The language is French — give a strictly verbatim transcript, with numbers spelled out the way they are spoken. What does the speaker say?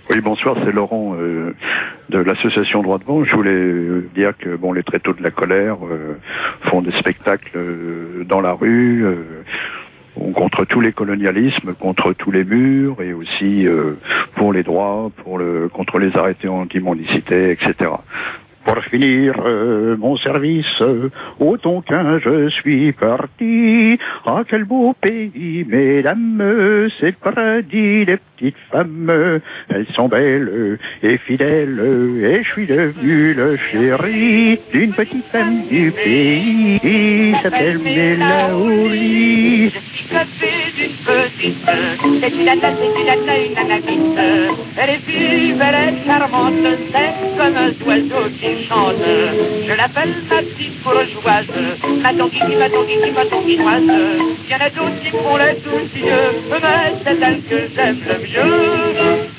Oui, bonsoir, c'est Laurent euh, de l'association Droit Devant. Je voulais euh, dire que bon, les Tréteaux de la Colère euh, font des spectacles euh, dans la rue, euh, contre tous les colonialismes, contre tous les murs, et aussi euh, pour les droits, pour le, contre les arrêtés anti-mendicité, et cetera. Pour finir euh, mon service, euh, ô Tonkin, je suis parti. Ah, quel beau pays, mesdames, c'est le paradis des petites femmes. Elles sont belles et fidèles, et je suis devenu le chéri d'une petite femme du pays qui s'appelle Mélaouli. Je suis coiffé d'une petite, c'est une nana, c'est une nana, une nanamite. Elle est vive, elle est charmante, c'est comme un oiseau qui chante. Je l'appelle ma petite bourgeoise, ma tonguine, ma tonguine, ma tonguinoise. Il y en a d'autres qui font les tout yeux, mais c'est elle que j'aime le mieux.